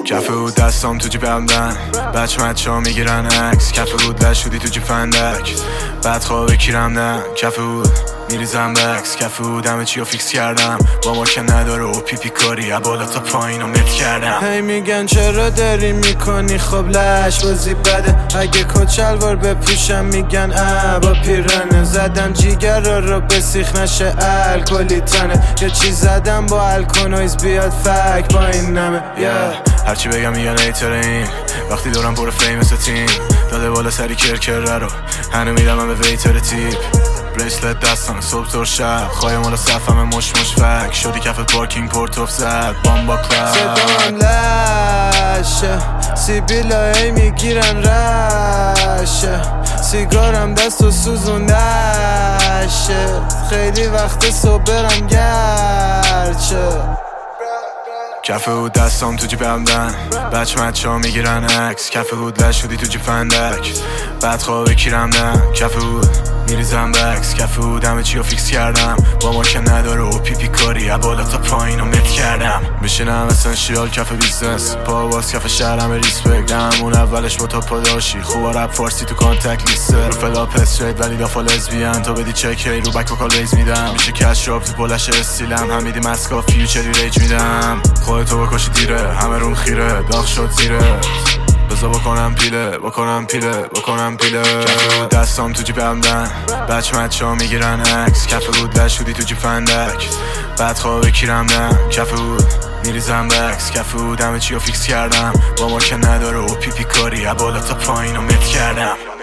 کفه بود دستام تو جیب عمدن بچه ها میگیرن عکس. کفه بود لشودی تو جیب فندک بعد خواب کیرم کفه بود میریزم بکس. کفه بود همه چی رو فیکس کردم با ما که نداره و پیپی کاری بالا تا پایین رو مت کردم. هی میگن چرا داری میکنی خب لش بازی بده. اگه کچلوار بپوشم میگن با پیرنه. زدم جیگر رو به سیخ نشه الکلی تنه. یه چیز زدم با الکونویز بیاد فک با این نمه هرچی بگم میگن ایتره این وقتی دورم پر فیم مثل تیم داده بالا سری کرکره رو هنو میدم من به ویتر تیپ. بریسلت دستان صبح تور شب خواهی مالا صفم مش فک شدی کف پارکینگ پورتوف زد بامبا کلاب. صدام لشه سیبیلا ای میگیرن رشه. سیگارم دست و سوزونده شه. خیلی وقت صبح برم گرچه. کفه بود دستام تو جیب عمدن بچه ها میگیرن عکس. کفه بود لشودی تو جیب فندک بعد خواب کیرم کفه بود میریزم بکس. کفه بود همه چی رو فیکس کردم با ما که نداره و پیپی کاری بالا تا پایین رو مت کردم. میشینم اسنشیال کف بیزنس پا باز کف شهرم ریسپکت. همون اولش با تا پاداشی خوبا رپ فارسی تو کانتکت لیسته. رو فلاپ استریت ولی دافا لزبیان تو بدی چک هی رو بک و کال ریز میدم. میشه کش راب تو پلش استیلم هم میدی مسکا فیوچری ریج میدم. خودتو بکشی دیره همه روم خیره داغ شد زیره بزا بکنم پیله. کفه بود دستام تو جیب عمدن بچه ها میگیرن عکس. کفه بود لشودی تو جیب فندک بعد خواب کیرم کفه بود میریزم بکس. کفه بود همه چی رو فیکس کردم با ما که نداره و پیپی کاری بالا تا پایین رو مت کردم.